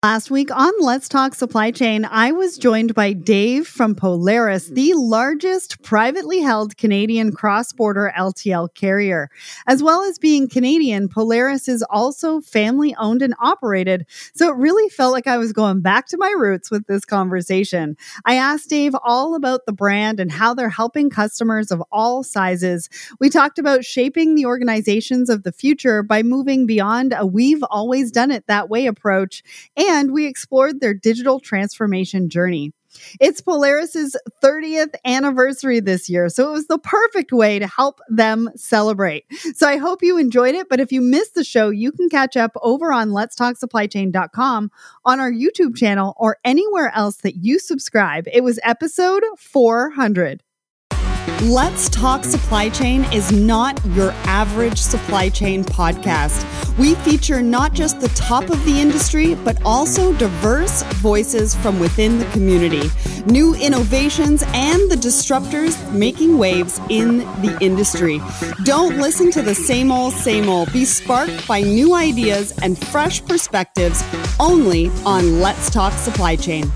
Last week on Let's Talk Supply Chain, I was joined by Dave from Polaris, the largest privately held Canadian cross-border LTL carrier. As well as being Canadian, Polaris is also family-owned and operated, so it really felt like I was going back to my roots with this conversation. I asked Dave all about the brand and how they're helping customers of all sizes. We talked about shaping the organizations of the future by moving beyond a "we've always done it that way" approach, and we explored their digital transformation journey. It's Polaris's 30th anniversary this year, so it was the perfect way to help them celebrate. So I hope you enjoyed it, but if you missed the show, you can catch up over on letstalksupplychain.com, on our YouTube channel, or anywhere else that you subscribe. It was episode 400. Let's Talk Supply Chain is not your average supply chain podcast. We feature not just the top of the industry, but also diverse voices from within the community, new innovations, and the disruptors making waves in the industry. Don't listen to the same old, same old. Be sparked by new ideas and fresh perspectives only on Let's Talk Supply Chain.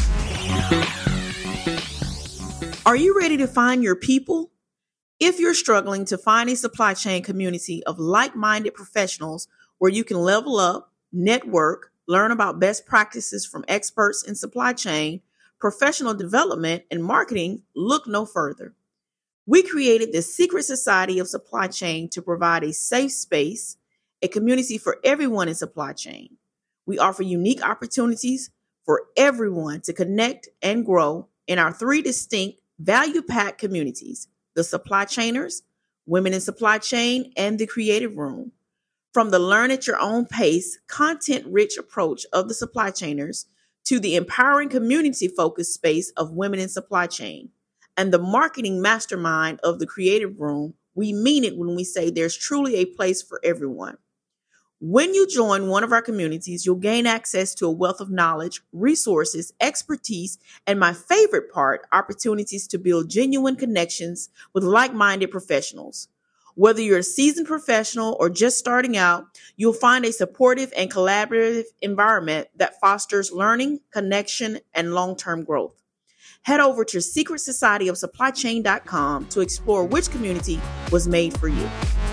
Are you ready to find your people? If you're struggling to find a supply chain community of like-minded professionals where you can level up, network, learn about best practices from experts in supply chain, professional development, and marketing, look no further. We created the Secret Society of Supply Chain to provide a safe space, a community for everyone in supply chain. We offer unique opportunities for everyone to connect and grow in our three distinct value-packed communities: the supply chainers, women in supply chain, and the creative room. From the learn at your own pace, content-rich approach of the supply chainers to the empowering community-focused space of women in supply chain and the marketing mastermind of the creative room, we mean it when we say there's truly a place for everyone. When you join one of our communities, you'll gain access to a wealth of knowledge, resources, expertise, and my favorite part, opportunities to build genuine connections with like-minded professionals. Whether you're a seasoned professional or just starting out, you'll find a supportive and collaborative environment that fosters learning, connection, and long-term growth. Head over to secretsocietyofsupplychain.com to explore which community was made for you.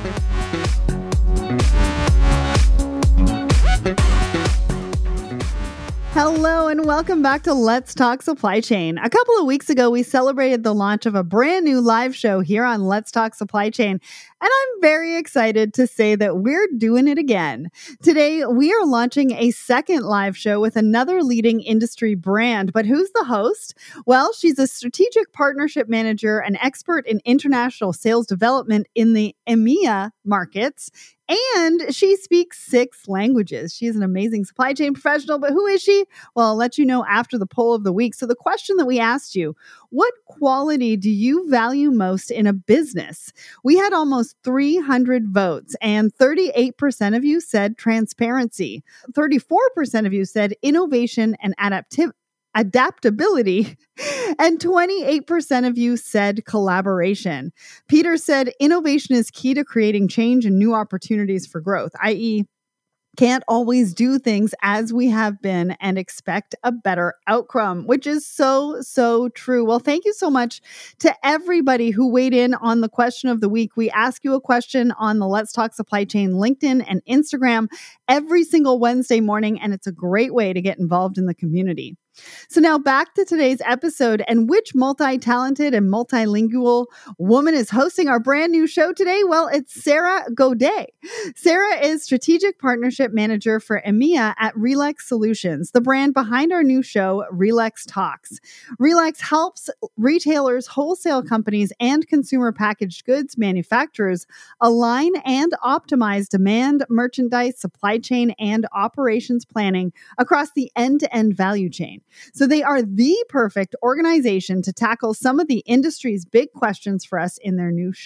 Hello and welcome back to Let's Talk Supply Chain. A couple of weeks ago, we celebrated the launch of a brand new live show here on Let's Talk Supply Chain, and I'm very excited to say that we're doing it again. Today, we are launching a second live show with another leading industry brand, but who's the host? Well, she's a strategic partnership manager and expert in international sales development in the EMEA markets, and she speaks 6 languages. She's an amazing supply chain professional, but who is she? Well, I'll let you know after the poll of the week. So the question that we asked you, what quality do you value most in a business? We had almost 300 votes, and 38% of you said transparency. 34% of you said innovation and adaptability, and 28% of you said collaboration. Peter said innovation is key to creating change and new opportunities for growth, i.e., can't always do things as we have been and expect a better outcome, which is so, so true. Well, thank you so much to everybody who weighed in on the question of the week. We ask you a question on the Let's Talk Supply Chain LinkedIn and Instagram every single Wednesday morning, and it's a great way to get involved in the community. So now back to today's episode, and which multi-talented and multilingual woman is hosting our brand new show today? Well, it's Sarah Godet. Sarah is Strategic Partnership Manager for EMEA at Relex Solutions, the brand behind our new show, Relex Talks. Relex helps retailers, wholesale companies, and consumer packaged goods manufacturers align and optimize demand, merchandise, supply chain, and operations planning across the end-to-end value chain. So they are the perfect organization to tackle some of the industry's big questions for us in their new show.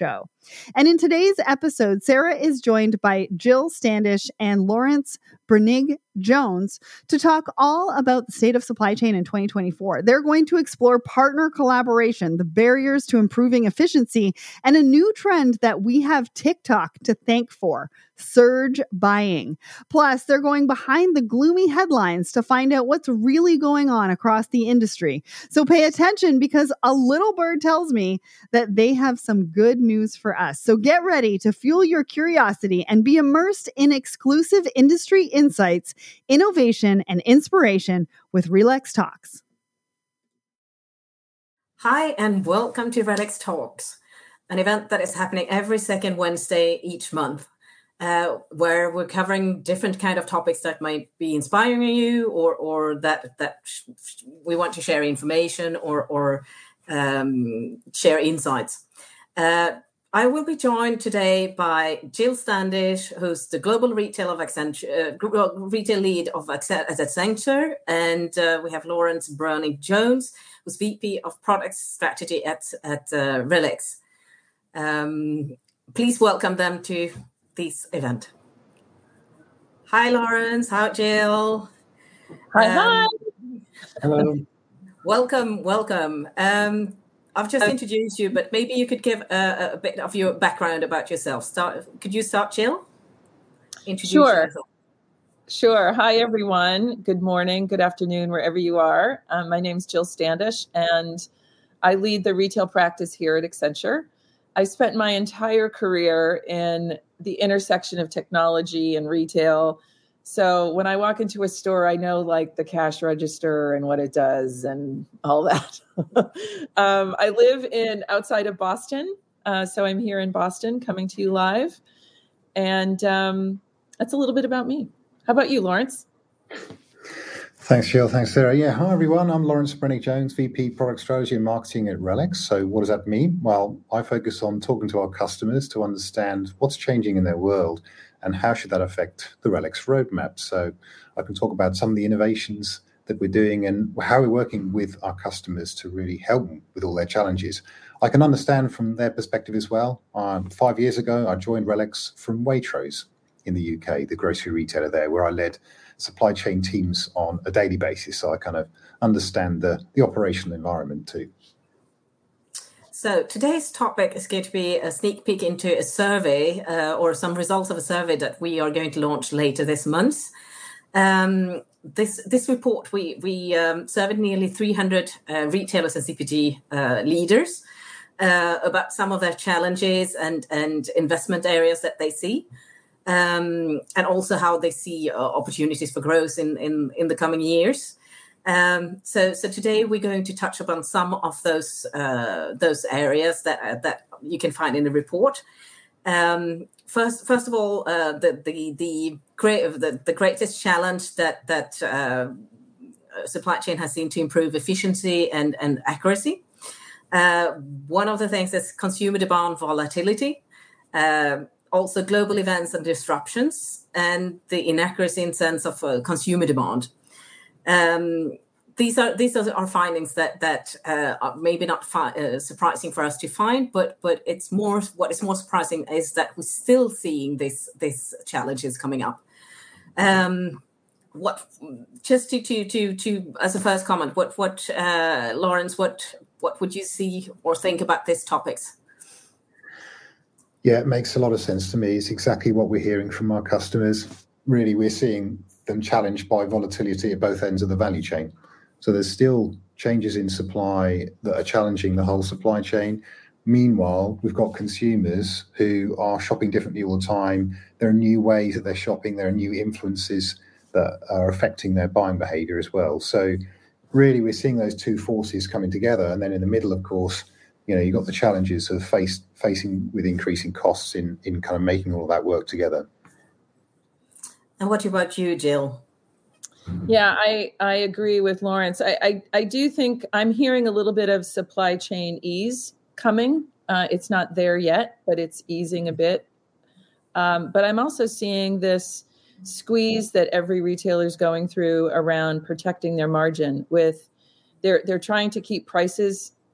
And in today's episode, Sarah is joined by Jill Standish and Lawrence Brenig Jones to talk all about the state of supply chain in 2024. They're going to explore partner collaboration, the barriers to improving efficiency, and a new trend that we have TikTok to thank for: surge buying. Plus, they're going behind the gloomy headlines to find out what's really going on across the industry. So pay attention, because a little bird tells me that they have some good news for us. So get ready to fuel your curiosity and be immersed in exclusive industry insights, innovation, and inspiration with RELEX Talks. Hi, and welcome to RELEX Talks, an event that is happening every second Wednesday each month, where we're covering different kind of topics that might be inspiring you, or that we want to share information or share insights. I will be joined today by Jill Standish, who's the global retail of retail lead of Accenture, and we have Lawrence Brenig Jones, who's VP of Product Strategy at RELEX. Please welcome them to this event. Hi, Lawrence. Hi, Jill. Hi. Hello. Welcome. I've just introduced you, but maybe you could give a bit of your background about yourself. Could you start, Jill? Introduce yourself. Sure. Hi, everyone. Good morning, good afternoon, wherever you are. My name's Jill Standish, and I lead the retail practice here at Accenture. I spent my entire career in the intersection of technology and retail. So when I walk into a store, I know like the cash register and what it does and all that. I live outside of Boston. So I'm here in Boston coming to you live. And that's a little bit about me. How about you, Lawrence? Thanks, Jill. Thanks, Sarah. Yeah, hi, everyone. I'm Lawrence Brenig Jones, VP Product Strategy and Marketing at RELEX. So what does that mean? Well, I focus on talking to our customers to understand what's changing in their world and how should that affect the RELEX roadmap. So I can talk about some of the innovations that we're doing and how we're working with our customers to really help them with all their challenges. I can understand from their perspective as well. 5 years ago, I joined RELEX from Waitrose in the UK, the grocery retailer there, where I led supply chain teams on a daily basis. So I kind of understand the operational environment too. So today's topic is going to be a sneak peek into a survey or some results of a survey that we are going to launch later this month. This report, we surveyed nearly 300 retailers and CPG leaders about some of their challenges and investment areas that they see. And also how they see opportunities for growth in the coming years. So today we're going to touch upon some of those areas that you can find in the report. First of all, the greatest challenge that supply chain has seen to improve efficiency and accuracy. One of the things is consumer demand volatility. Also global events and disruptions, and the inaccuracy in sense of consumer demand. These are findings that are maybe not surprising for us to find, but what is more surprising is that we're still seeing these challenges coming up. Just to as a first comment, Lawrence, what would you see or think about these topics? Yeah, it makes a lot of sense to me. It's exactly what we're hearing from our customers. Really, we're seeing them challenged by volatility at both ends of the value chain. So there's still changes in supply that are challenging the whole supply chain. Meanwhile, we've got consumers who are shopping differently all the time. There are new ways that they're shopping. There are new influences that are affecting their buying behavior as well. So really, we're seeing those two forces coming together. And then in the middle, of course, you've got the challenges of facing with increasing costs in kind of making all of that work together. And what about you, Jill? Yeah, I agree with Lawrence. I do think I'm hearing a little bit of supply chain ease coming. It's not there yet, but it's easing a bit. But I'm also seeing this squeeze that every retailer is going through around protecting their margin. They're trying to keep prices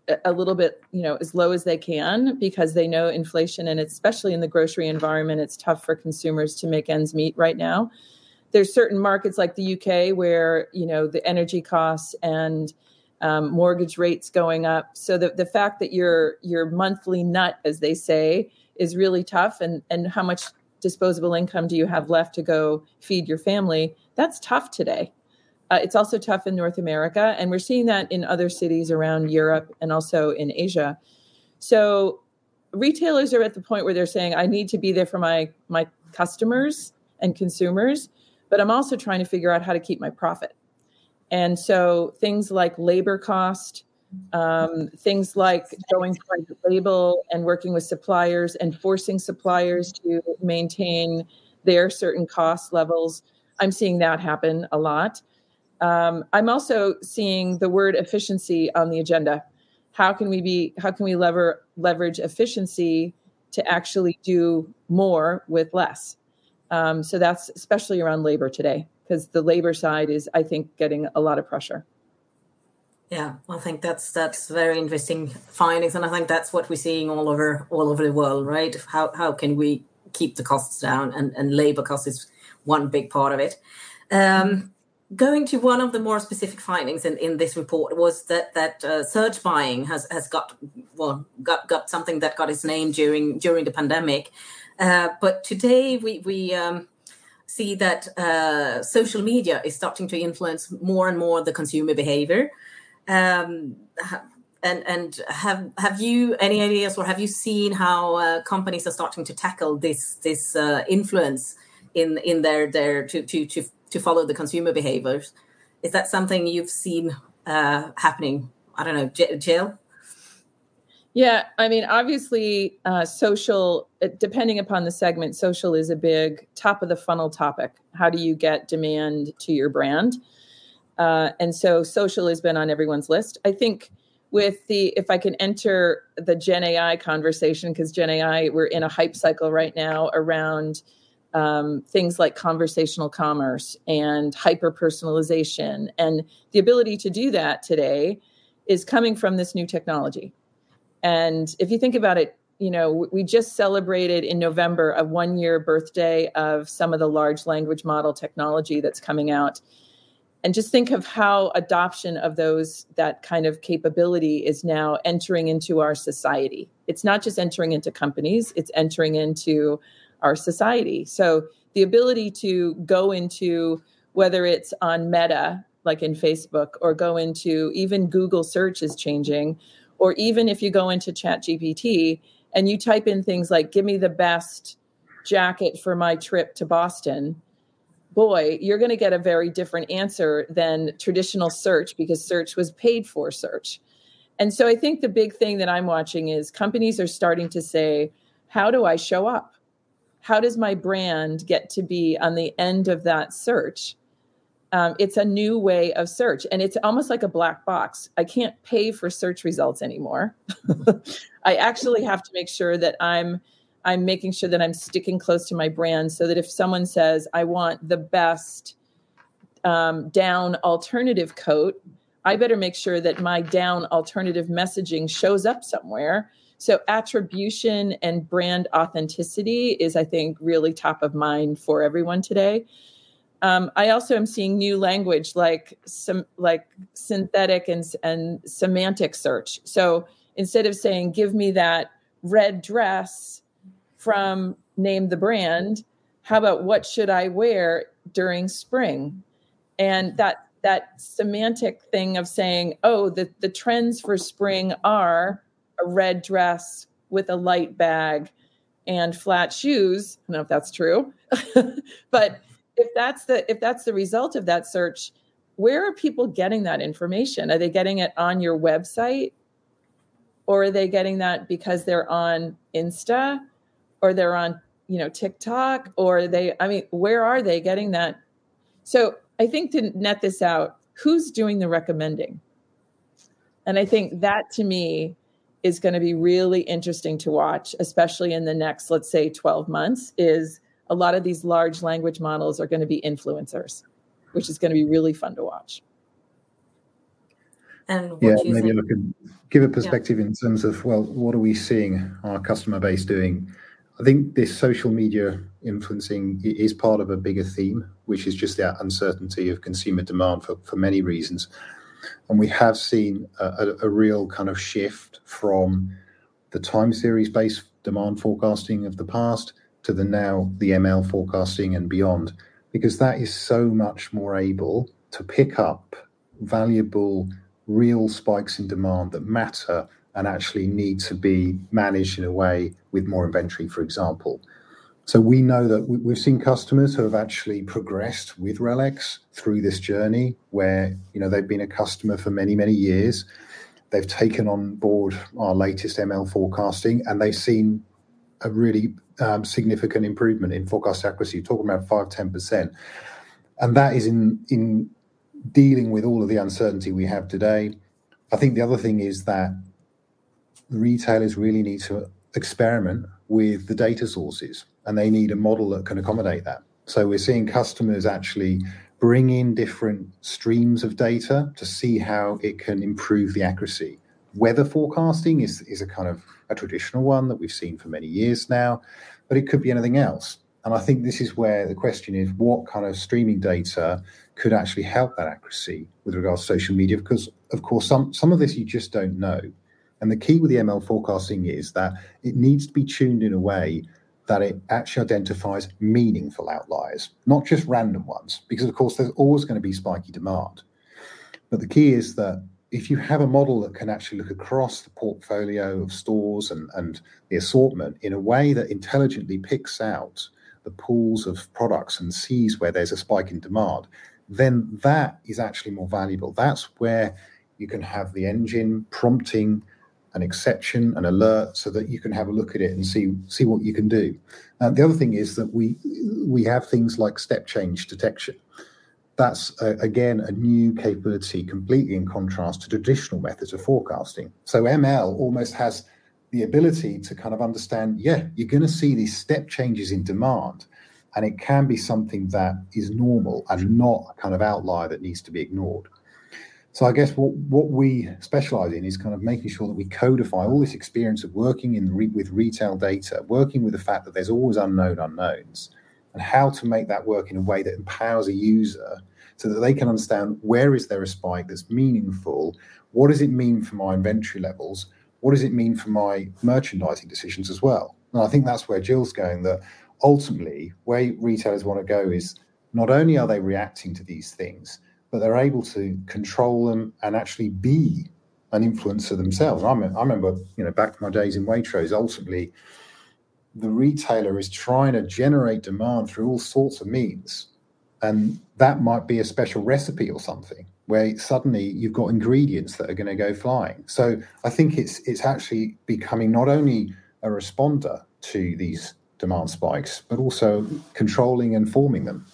a little bit, as low as they can, because they know inflation, and especially in the grocery environment, it's tough for consumers to make ends meet right now. There's certain markets like the UK where, the energy costs and mortgage rates going up. So the fact that your monthly nut, as they say, is really tough, and how much disposable income do you have left to go feed your family? That's tough today. It's also tough in North America, and we're seeing that in other cities around Europe and also in Asia. So retailers are at the point where they're saying, I need to be there for my customers and consumers, but I'm also trying to figure out how to keep my profit. And so things like labor cost, things like going private label and working with suppliers and forcing suppliers to maintain their certain cost levels, I'm seeing that happen a lot. I'm also seeing the word efficiency on the agenda. How can we leverage efficiency to actually do more with less? So that's especially around labor today, because the labor side is, I think, getting a lot of pressure. Yeah, I think that's very interesting findings, and I think that's what we're seeing all over the world, right? How can we keep the costs down, and labor cost is one big part of it. Going to one of the more specific findings in this report was that surge buying has got something that got its name during the pandemic, but today we see that social media is starting to influence more and more the consumer behavior. And have you any ideas, or have you seen how companies are starting to tackle this influence in their to follow the consumer behaviors? Is that something you've seen happening? I don't know, Jill? Yeah, I mean, obviously, social, depending upon the segment, social is a big top of the funnel topic. How do you get demand to your brand? And so social has been on everyone's list. I think if I can enter the Gen AI conversation, because Gen AI, we're in a hype cycle right now around things like conversational commerce and hyper-personalization. And the ability to do that today is coming from this new technology. And if you think about it, we just celebrated in November a 1-year birthday of some of the large language model technology that's coming out. And just think of how adoption of that kind of capability is now entering into our society. It's not just entering into companies, it's entering into our society. So the ability to go into, whether it's on Meta, like in Facebook, or go into even Google search is changing, or even if you go into ChatGPT and you type in things like, give me the best jacket for my trip to Boston, boy, you're going to get a very different answer than traditional search, because search was paid for search. And so I think the big thing that I'm watching is companies are starting to say, how do I show up? How does my brand get to be on the end of that search? It's a new way of search, and it's almost like a black box. I can't pay for search results anymore. I actually have to make sure that I'm making sure that I'm sticking close to my brand, so that if someone says, I want the best down alternative coat, I better make sure that my down alternative messaging shows up somewhere. So attribution and brand authenticity is, I think, really top of mind for everyone today. I also am seeing new language like synthetic and semantic search. So instead of saying, give me that red dress from name the brand, how about what should I wear during spring? And that semantic thing of saying, oh, the trends for spring are a red dress with a light bag and flat shoes. I don't know if that's true, but if that's the result of that search, where are people getting that information? Are they getting it on your website, or are they getting that because they're on Insta, or they're on, TikTok, or where are they getting that? So I think to net this out, who's doing the recommending? And I think that, to me, is going to be really interesting to watch, especially in the next, let's say, 12 months, is a lot of these large language models are going to be influencers, which is going to be really fun to watch. And what do you maybe think? I could give a perspective in terms of, well, what are we seeing our customer base doing? I think this social media influencing is part of a bigger theme, which is just that uncertainty of consumer demand for many reasons. And we have seen a real kind of shift from the time series based demand forecasting of the past to the ML forecasting and beyond, because that is so much more able to pick up valuable real spikes in demand that matter and actually need to be managed in a way with more inventory, for example. So we know that we've seen customers who have actually progressed with RELX through this journey where, they've been a customer for many, many years. They've taken on board our latest ML forecasting, and they've seen a really significant improvement in forecast accuracy, talking about 5-10%. And that is in dealing with all of the uncertainty we have today. I think the other thing is that retailers really need to experiment with the data sources, and they need a model that can accommodate that. So we're seeing customers actually bring in different streams of data to see how it can improve the accuracy. Weather forecasting is a kind of a traditional one that we've seen for many years now, but it could be anything else. And I think this is where the question is, what kind of streaming data could actually help that accuracy with regards to social media? Because, of course, some of this you just don't know. And the key with the ML forecasting is that it needs to be tuned in a way that it actually identifies meaningful outliers, not just random ones, because, of course, there's always going to be spiky demand. But the key is that if you have a model that can actually look across the portfolio of stores and the assortment in a way that intelligently picks out the pools of products and sees where there's a spike in demand, then that is actually more valuable. That's where you can have the engine prompting an exception, an alert, so that you can have a look at it and see what you can do. The other thing is that we have things like step change detection. That's, again, a new capability completely in contrast to traditional methods of forecasting. So ML almost has the ability to kind of understand, you're going to see these step changes in demand, and it can be something that is normal and not a kind of outlier that needs to be ignored. So I guess what we specialize in is kind of making sure that we codify all this experience of working with retail data, working with the fact that there's always unknown unknowns, and how to make that work in a way that empowers a user so that they can understand where is there a spike that's meaningful, what does it mean for my inventory levels, what does it mean for my merchandising decisions as well. And I think that's where Jill's going, that ultimately where retailers want to go is not only are they reacting to these things, but they're able to control them and actually be an influencer themselves. I remember, back to my days in Waitrose, ultimately the retailer is trying to generate demand through all sorts of means. And that might be a special recipe or something where suddenly you've got ingredients that are going to go flying. So I think it's actually becoming not only a responder to these demand spikes, but also controlling and forming them.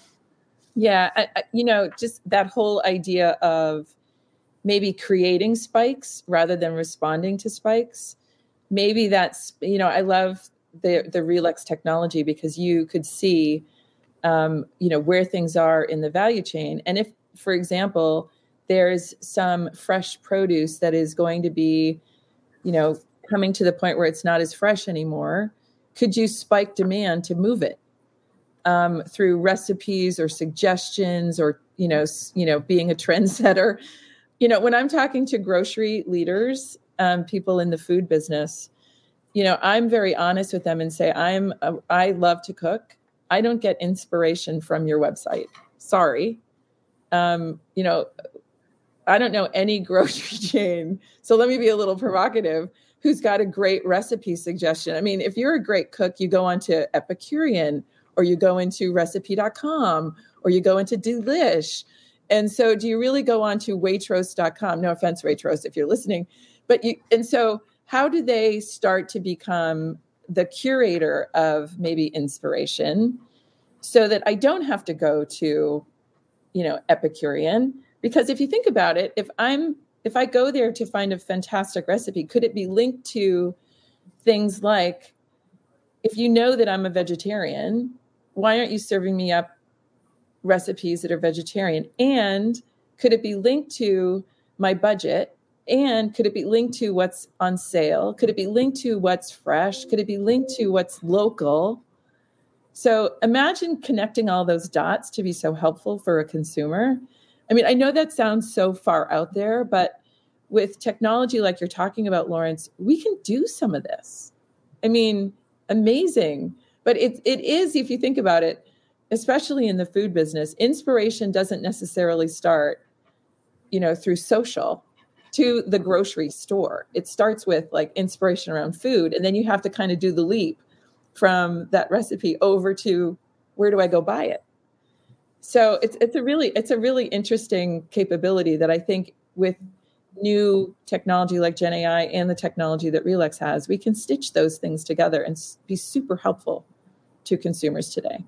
Yeah, just that whole idea of maybe creating spikes rather than responding to spikes. Maybe that's, I love the RELX technology because you could see, where things are in the value chain. And if, for example, there's some fresh produce that is going to be, coming to the point where it's not as fresh anymore, could you spike demand to move it? Through recipes or suggestions or, being a trendsetter. When I'm talking to grocery leaders, people in the food business, I'm very honest with them and say, I love to cook. I don't get inspiration from your website. Sorry. I don't know any grocery chain. So let me be a little provocative, who's got a great recipe suggestion. I mean, if you're a great cook, you go onto Epicurean, or you go into recipe.com, or you go into Delish. And so do you really go on to Waitrose.com? No offense, Waitrose, if you're listening. And so how do they start to become the curator of maybe inspiration so that I don't have to go to, Epicurean? Because if you think about it, if I go there to find a fantastic recipe, could it be linked to things like, if you know that I'm a vegetarian, why aren't you serving me up recipes that are vegetarian? And could it be linked to my budget And could it be linked to what's on sale? Could it be linked to what's fresh? Could it be linked to what's local? So imagine connecting all those dots to be so helpful for a consumer. I mean, I know that sounds so far out there, but with technology like you're talking about, Lawrence, we can do some of this. I mean, amazing. But it is, if you think about it, especially in the food business, inspiration doesn't necessarily start, through social to the grocery store. It starts with like inspiration around food, and then you have to kind of do the leap from that recipe over to where do I go buy it? So it's a really interesting capability that I think with new technology like Gen AI and the technology that Relex has, we can stitch those things together and be super helpful to consumers today.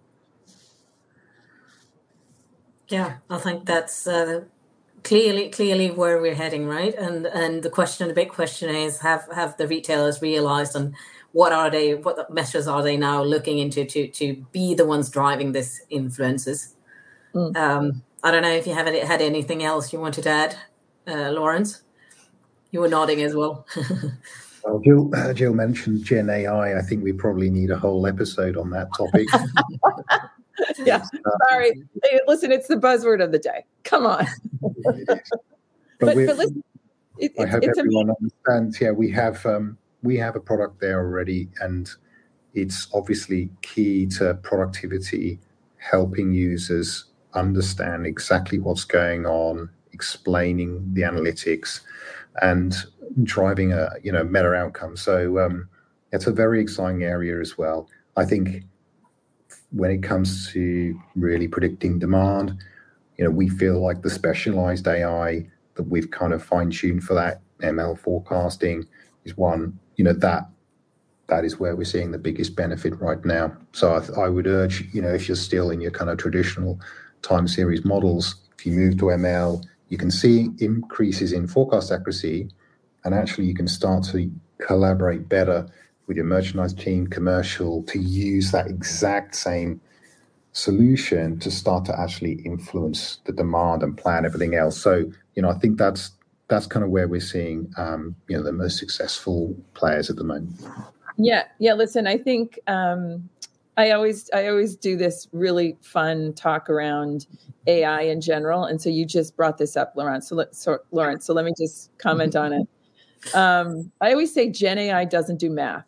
Yeah, I think that's clearly where we're heading, right? And the big question is, have the retailers realized, and what measures are they now looking into to be the ones driving this influences? I don't know if you had anything else you wanted to add, Lawrence. You were nodding as well. Well, Jill mentioned Gen AI. I think we probably need a whole episode on that topic. Yeah, sorry. Hey, listen, it's the buzzword of the day. Come on. but listen, I hope everyone understands. Yeah, we have a product there already, and it's obviously key to productivity, helping users understand exactly what's going on, explaining the analytics, and driving a better outcome. So it's a very exciting area as well. I think when it comes to really predicting demand, we feel like the specialized AI that we've kind of fine-tuned for that ML forecasting is one, that is where we're seeing the biggest benefit right now. So I would urge, if you're still in your kind of traditional time series models, if you move to ML, you can see increases in forecast accuracy, and actually you can start to collaborate better with your merchandise team, commercial, to use that exact same solution to start to actually influence the demand and plan everything else. So, I think that's kind of where we're seeing, the most successful players at the moment. Yeah. Listen, I think I always do this really fun talk around AI in general, and so you just brought this up, Lawrence. So let me just comment on it. I always say Gen AI doesn't do math,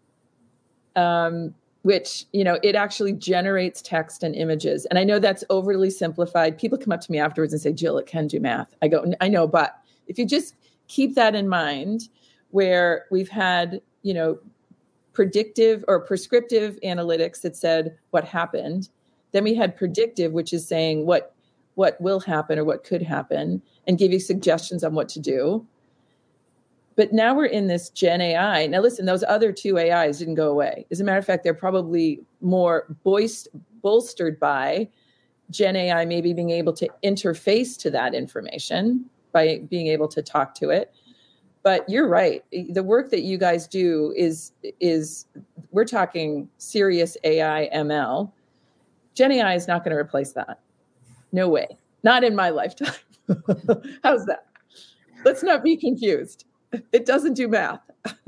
which, it actually generates text and images. And I know that's overly simplified. People come up to me afterwards and say, Jill, it can do math. I go, I know, but if you just keep that in mind, where we've had, predictive or prescriptive analytics that said what happened, then we had predictive, which is saying what will happen or what could happen, and give you suggestions on what to do. But now we're in this Gen AI. Now, listen, those other two AIs didn't go away. As a matter of fact, they're probably more bolstered by Gen AI maybe being able to interface to that information by being able to talk to it. But you're right. The work that you guys do is we're talking serious AI ML. Gen AI is not going to replace that. No way. Not in my lifetime. How's that? Let's not be confused. It doesn't do math.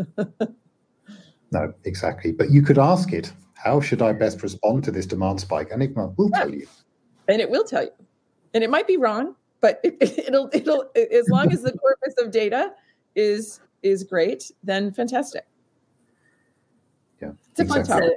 No, exactly. But you could ask it, how should I best respond to this demand spike? And it will tell you. And it will tell you. And it might be wrong, but it'll as long as the corpus of data is great, then fantastic. Yeah. It's a fun topic.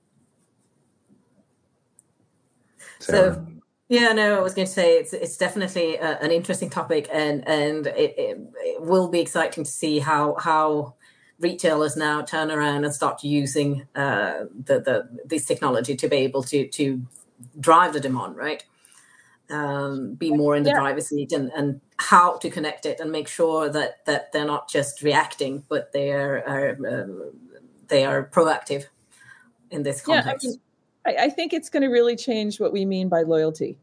So yeah, no, I was going to say it's definitely an interesting topic, and it will be exciting to see how retailers now turn around and start using this technology to be able to drive the demand, right? Be more in the driver's seat, and how to connect it and make sure that they're not just reacting, but they are proactive in this context. Yeah, I think it's going to really change what we mean by loyalty.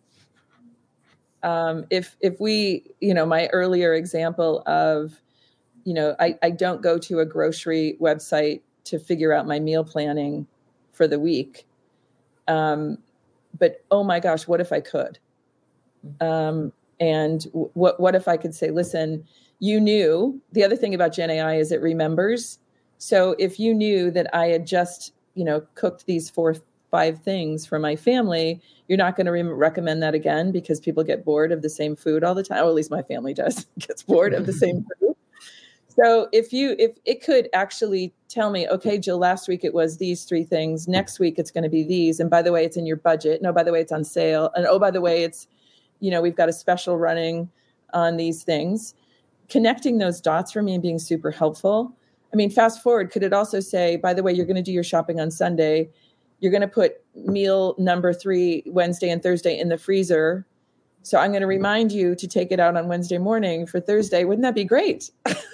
If we, my earlier example of, I don't go to a grocery website to figure out my meal planning for the week. But oh my gosh, what if I could? And what if I could say, listen, you knew, the other thing about Gen AI is it remembers. So if you knew that I had just, cooked these 4-5 things for my family, you're not going to recommend that again because people get bored of the same food all the time. Or at least my family does, gets bored of the same food. So if it could actually tell me, okay, Jill, last week it was these 3 things. Next week it's going to be these. And by the way, it's in your budget. No, by the way, it's on sale. And oh, by the way, it's, we've got a special running on these things. Connecting those dots for me and being super helpful. I mean, fast forward, could it also say, by the way, you're going to do your shopping on Sunday. You're going to put meal number 3 Wednesday and Thursday in the freezer. So I'm going to remind you to take it out on Wednesday morning for Thursday. Wouldn't that be great?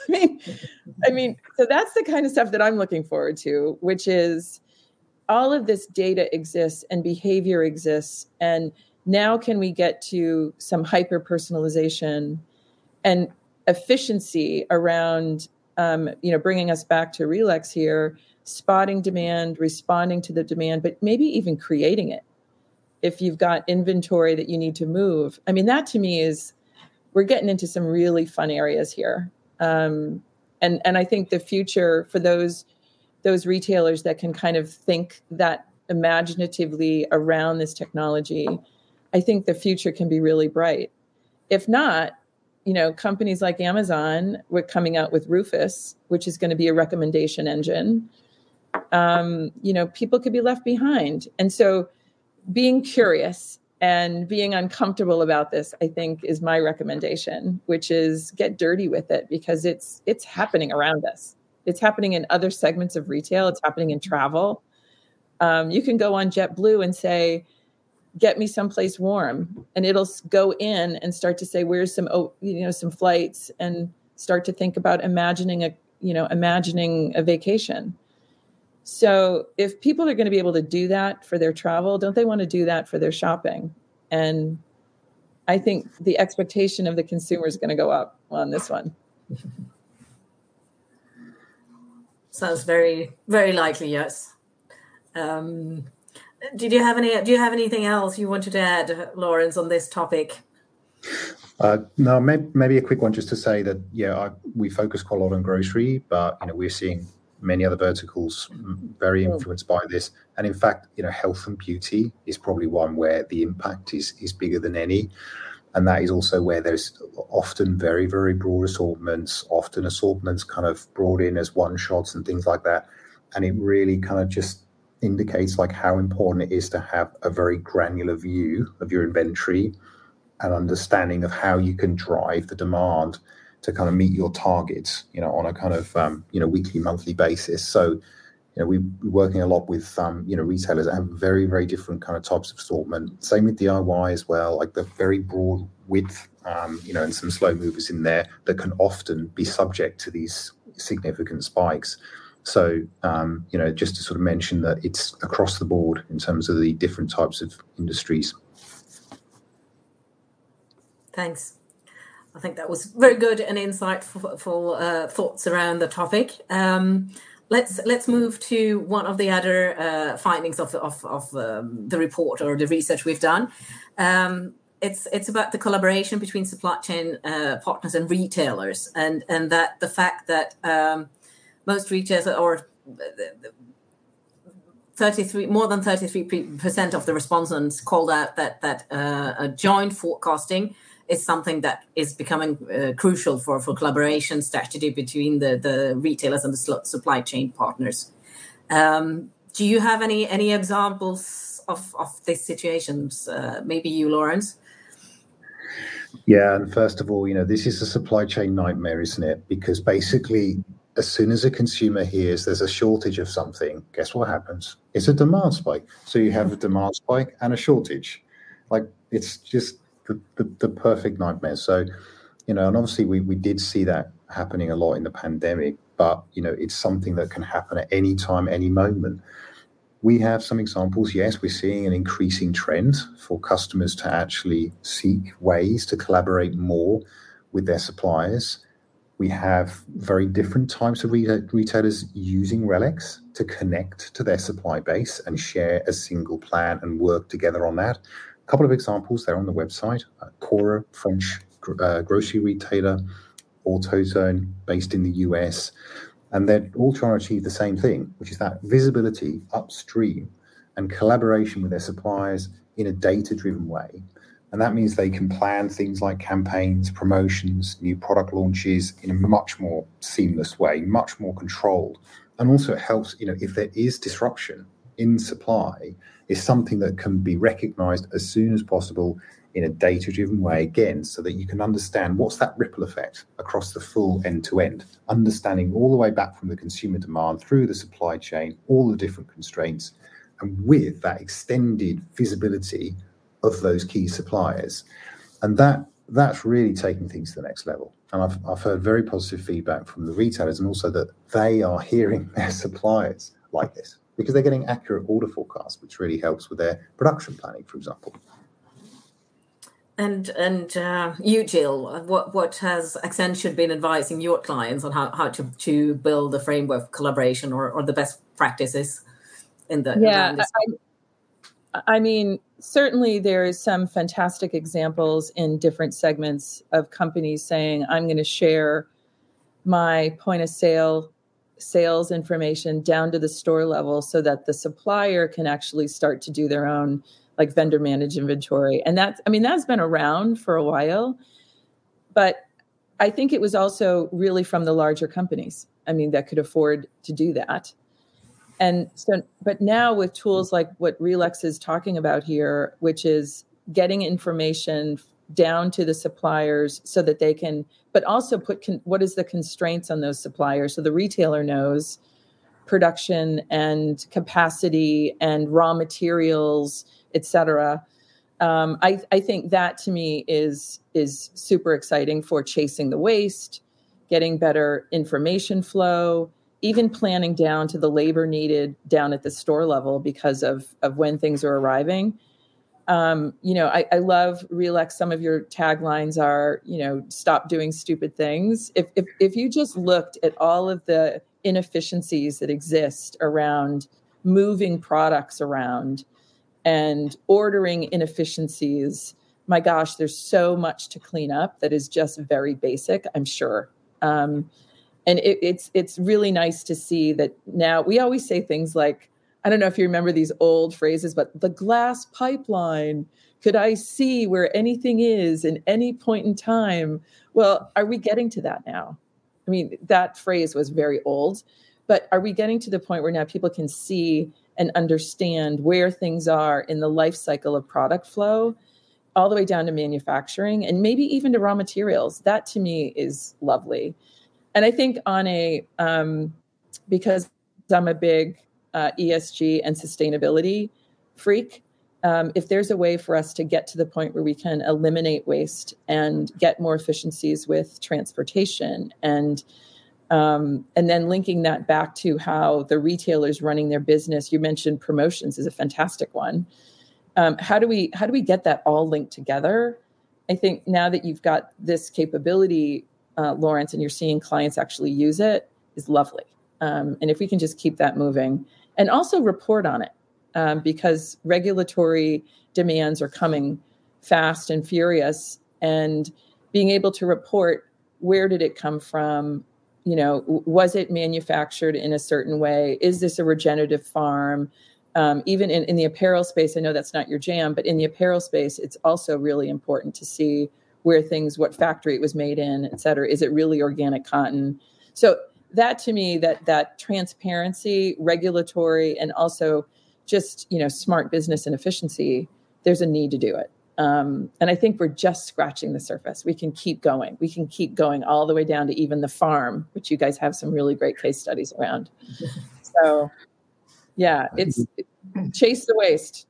I mean, so that's the kind of stuff that I'm looking forward to, which is all of this data exists and behavior exists. And now can we get to some hyper personalization and efficiency around, bringing us back to RELEX here, spotting demand, responding to the demand, but maybe even creating it. If you've got inventory that you need to move. I mean, that to me we're getting into some really fun areas here. And I think the future for those retailers that can kind of think that imaginatively around this technology, I think the future can be really bright. If not, companies like Amazon, we're coming out with Rufus, which is going to be a recommendation engine. People could be left behind. And so being curious and being uncomfortable about this, I think, is my recommendation, which is get dirty with it because it's happening around us. It's happening in other segments of retail. It's happening in travel. You can go on JetBlue and say, get me someplace warm, and it'll go in and start to say, where's some flights, and start to think about imagining a vacation. So if people are going to be able to do that for their travel, don't they want to do that for their shopping? And I think the expectation of the consumer is going to go up on this one. Sounds very, very likely, yes. Do you have anything else you wanted to add, Lawrence, on this topic? No, maybe a quick one just to say that, we focus quite a lot on grocery, but, we're seeing many other verticals very influenced by this. And in fact, health and beauty is probably one where the impact is bigger than any. And that is also where there's often very, very broad assortments, often assortments kind of brought in as one-shots and things like that. And it really kind of just indicates like how important it is to have a very granular view of your inventory and understanding of how you can drive the demand to kind of meet your targets, on a kind of, weekly, monthly basis. So, we're working a lot with, retailers that have very, very different kind of types of assortment. Same with DIY as well, like the very broad width, and some slow movers in there that can often be subject to these significant spikes. So, just to sort of mention that it's across the board in terms of the different types of industries. Thanks. I think that was very good and insightful thoughts around the topic. Let's move to one of the other findings of the report or the research we've done. It's about the collaboration between supply chain partners and retailers, and that the fact that most retailers or more than 33% of the respondents called out that a joint forecasting is something that is becoming crucial for collaboration strategy between the retailers and the supply chain partners. Do you have any examples of these situations? Maybe you, Lawrence? Yeah, and first of all, this is a supply chain nightmare, isn't it? Because basically, as soon as a consumer hears there's a shortage of something, guess what happens? It's a demand spike. So you have a demand spike and a shortage. Like, it's just the perfect nightmare. So, and obviously we did see that happening a lot in the pandemic, but, it's something that can happen at any time, any moment. We have some examples. Yes, we're seeing an increasing trend for customers to actually seek ways to collaborate more with their suppliers. We have very different types of retailers using RELEX to connect to their supply base and share a single plan and work together on that. couple of examples there on the website. Cora, French grocery retailer, AutoZone, based in the US. And they're all trying to achieve the same thing, which is that visibility upstream and collaboration with their suppliers in a data-driven way. And that means they can plan things like campaigns, promotions, new product launches in a much more seamless way, much more controlled. And also it helps, if there is disruption in supply, is something that can be recognized as soon as possible in a data-driven way, again, so that you can understand what's that ripple effect across the full end-to-end, understanding all the way back from the consumer demand through the supply chain, all the different constraints, and with that extended visibility of those key suppliers. And that's really taking things to the next level. And I've heard very positive feedback from the retailers, and also that they are hearing their suppliers like this, because they're getting accurate order forecasts, which really helps with their production planning, for example. And you, Jill, what has Accenture been advising your clients on how to build a framework of collaboration or the best practices in the around this? I mean, certainly there is some fantastic examples in different segments of companies saying, I'm going to share my point of sales information down to the store level so that the supplier can actually start to do their own like vendor managed inventory. And that's been around for a while, but I think it was also really from the larger companies, that could afford to do that. And so, but now with tools like what Relex is talking about here, which is getting information down to the suppliers so that they can, but also put what is the constraints on those suppliers so the retailer knows production and capacity and raw materials, et cetera. I think that to me is super exciting for chasing the waste, getting better information flow, even planning down to the labor needed down at the store level because of when things are arriving. I love Relex. Some of your taglines are, stop doing stupid things. If you just looked at all of the inefficiencies that exist around moving products around and ordering inefficiencies, my gosh, there's so much to clean up that is just very basic, I'm sure. And it's really nice to see that now we always say things like, I don't know if you remember these old phrases, but the glass pipeline, could I see where anything is in any point in time? Well, are we getting to that now? That phrase was very old, but are we getting to the point where now people can see and understand where things are in the life cycle of product flow, all the way down to manufacturing and maybe even to raw materials? That to me is lovely. And I think because I'm a big ESG and sustainability freak, if there's a way for us to get to the point where we can eliminate waste and get more efficiencies with transportation and then linking that back to how the retailer's running their business. You mentioned promotions is a fantastic one. How do we get that all linked together? I think now that you've got this capability, Lawrence, and you're seeing clients actually use it, is lovely. And if we can just keep that moving and also report on it, because regulatory demands are coming fast and furious, and being able to report, where did it come from? Was it manufactured in a certain way? Is this a regenerative farm? Even in the apparel space, I know that's not your jam, but in the apparel space, it's also really important to see what factory it was made in, et cetera. Is it really organic cotton? So that to me, that transparency, regulatory, and also just, smart business and efficiency, there's a need to do it. And I think we're just scratching the surface. We can keep going. We can keep going all the way down to even the farm, which you guys have some really great case studies around. So yeah, it's chase the waste.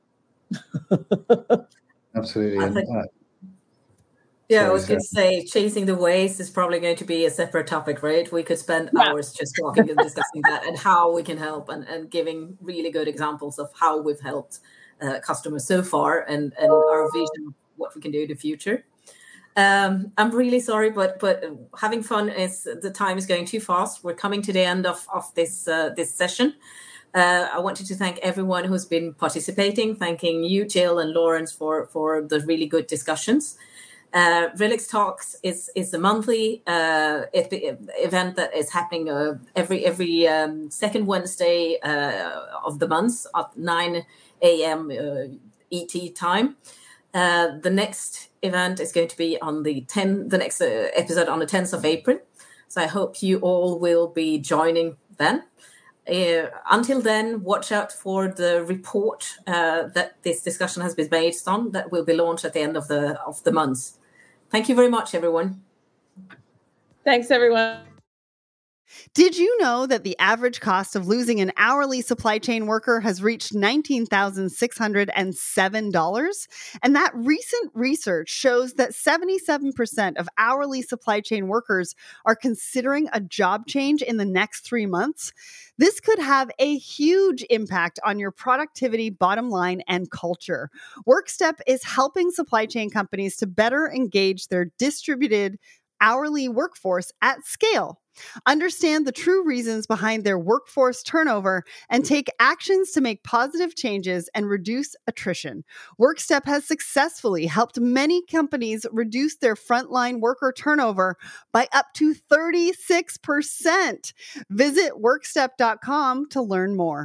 Absolutely. Yeah, I was going to say, chasing the waste is probably going to be a separate topic, right? We could spend hours just talking and discussing that and how we can help and giving really good examples of how we've helped customers so far and our vision of what we can do in the future. I'm really sorry, but having fun the time is going too fast. We're coming to the end of this session. I wanted to thank everyone who's been participating, thanking you, Jill and Lawrence, for the really good discussions. RELX Talks is a monthly event that is happening every second Wednesday of the month at 9 a.m. ET time. The next event is going to be on the next episode on the 10th of April. So I hope you all will be joining then. Until then, watch out for the report that this discussion has been based on that will be launched at the end of the month. Thank you very much, everyone. Thanks, everyone. Did you know that the average cost of losing an hourly supply chain worker has reached $19,607? And that recent research shows that 77% of hourly supply chain workers are considering a job change in the next 3 months. This could have a huge impact on your productivity, bottom line, and culture. WorkStep is helping supply chain companies to better engage their distributed hourly workforce at scale. Understand the true reasons behind their workforce turnover and take actions to make positive changes and reduce attrition. WorkStep has successfully helped many companies reduce their frontline worker turnover by up to 36%. Visit workstep.com to learn more.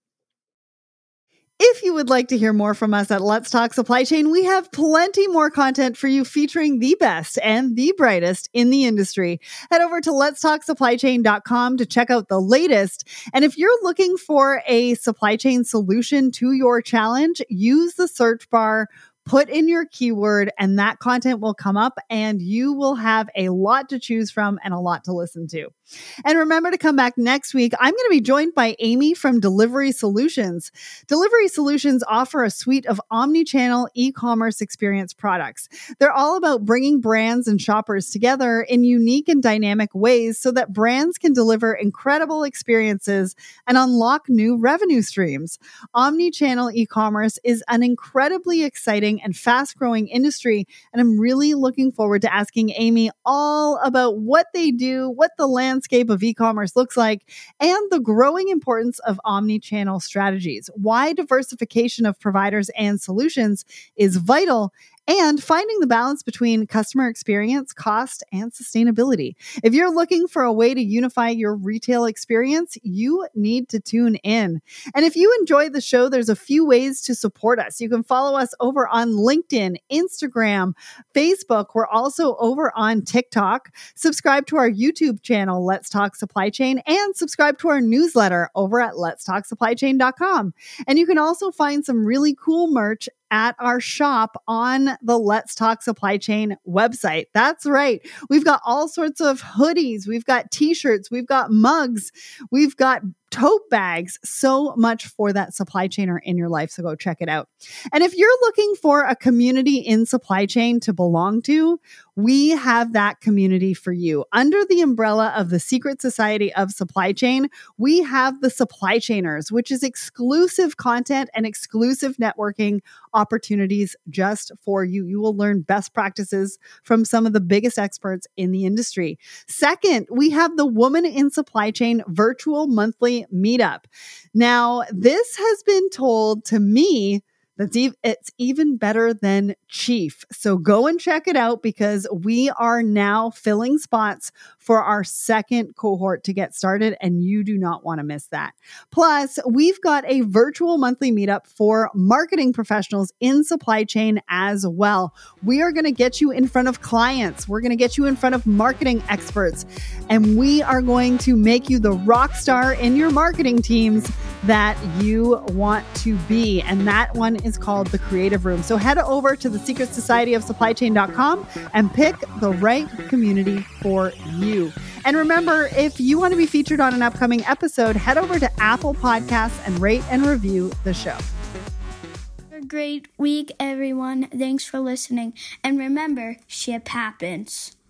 If you would like to hear more from us at Let's Talk Supply Chain, we have plenty more content for you featuring the best and the brightest in the industry. Head over to letstalksupplychain.com to check out the latest. And if you're looking for a supply chain solution to your challenge, use the search bar, put in your keyword, and that content will come up and you will have a lot to choose from and a lot to listen to. And remember to come back next week. I'm going to be joined by Amy from Delivery Solutions. Delivery Solutions offer a suite of omni-channel e-commerce experience products. They're all about bringing brands and shoppers together in unique and dynamic ways so that brands can deliver incredible experiences and unlock new revenue streams. Omni-channel e-commerce is an incredibly exciting and fast-growing industry, and I'm really looking forward to asking Amy all about what they do, what the landscape of e-commerce looks like, and the growing importance of omni-channel strategies, why diversification of providers and solutions is vital, and finding the balance between customer experience, cost, and sustainability. If you're looking for a way to unify your retail experience, you need to tune in. And if you enjoy the show, there's a few ways to support us. You can follow us over on LinkedIn, Instagram, Facebook. We're also over on TikTok. Subscribe to our YouTube channel, Let's Talk Supply Chain, and subscribe to our newsletter over at letstalksupplychain.com. And you can also find some really cool merch at our shop on the Let's Talk Supply Chain website. That's right. We've got all sorts of hoodies. We've got t-shirts. We've got mugs. We've got tote bags, so much for that supply chainer in your life. So go check it out. And if you're looking for a community in supply chain to belong to, we have that community for you. Under the umbrella of the Secret Society of Supply Chain, we have the Supply Chainers, which is exclusive content and exclusive networking opportunities just for you. You will learn best practices from some of the biggest experts in the industry. Second, we have the Woman in Supply Chain virtual monthly meetup. Now, this has been told to me that it's even better than Chief. So go and check it out because we are now filling spots for our second cohort to get started, and you do not want to miss that. Plus, we've got a virtual monthly meetup for marketing professionals in supply chain as well. We are going to get you in front of clients. We're going to get you in front of marketing experts, and we are going to make you the rock star in your marketing teams that you want to be. And that one is called the Creative Room. So head over to the Secret Society of SupplyChain.com and pick the right community for you. And remember, if you want to be featured on an upcoming episode, head over to Apple Podcasts and rate and review the show. Have a great week, everyone. Thanks for listening. And remember, ship happens.